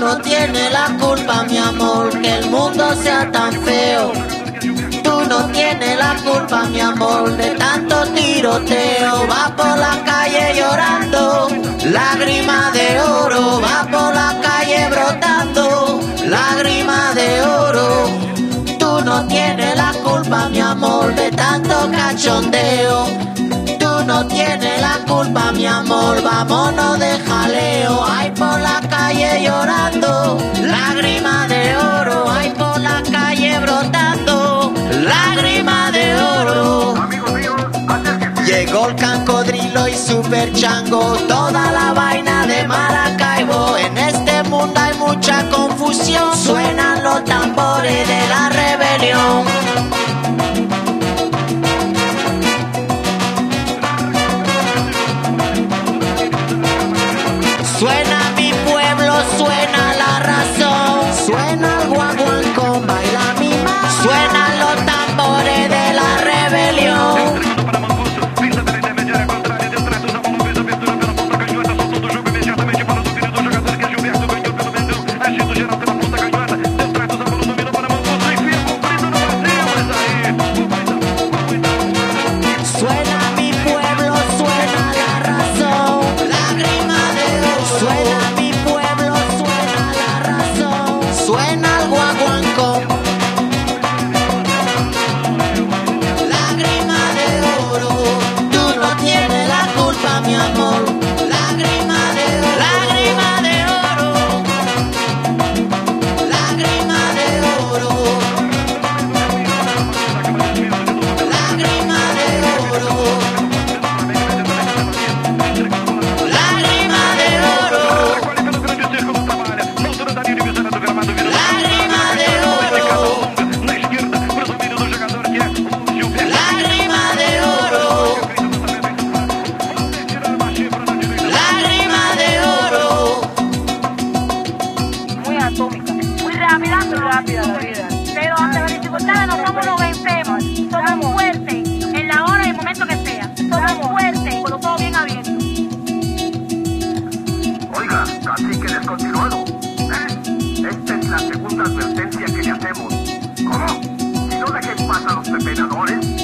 no tienes la culpa, mi amor, que el mundo sea tan feo. Tú no tienes la culpa, mi amor, de tanto tiroteo. Va por la calle llorando, lágrimas de oro. Va por la calle brotando, lágrimas de oro. Tú no tienes la culpa, mi amor, de tanto cachondeo. Tú no tienes la culpa, mi amor, vámonos de jaleo. Ay, por la calle llorando, lágrimas de oro. Ay, por la calle brotando, lágrimas de oro. Llegó el Cancodrilo y Super Chango, toda la vaina de Maracaibo. En este mundo hay mucha confusión, suenan los tambores de la rebelión. Suena mi pueblo, suena la razón, suena el guaguancó, baila mi mamá. Suenan los tambores de la rebelión. Suena mi pueblo, suena la razón, lágrimas de oro. Suena mi pueblo, suena la razón, suena el guaguancó, lágrimas de oro. Tú no tienes la culpa, mi amor, lágrimas de oro. Lágrimas de oro, lágrimas de oro, lágrimas de oro, lágrimas de oro, lágrimas de oro, lágrimas de oro, lágrimas de oro. Muy atómica, muy rápida la vida. Pero ante las dificultades no somos los vencemos, somos fuertes en la hora y el momento que sea. Somos fuertes con los ojos bien abiertos. Oiga, cacique descontinuado. Esta es la segunda advertencia que le hacemos. ¿Cómo? Si no dejen pasar a los pepenadores,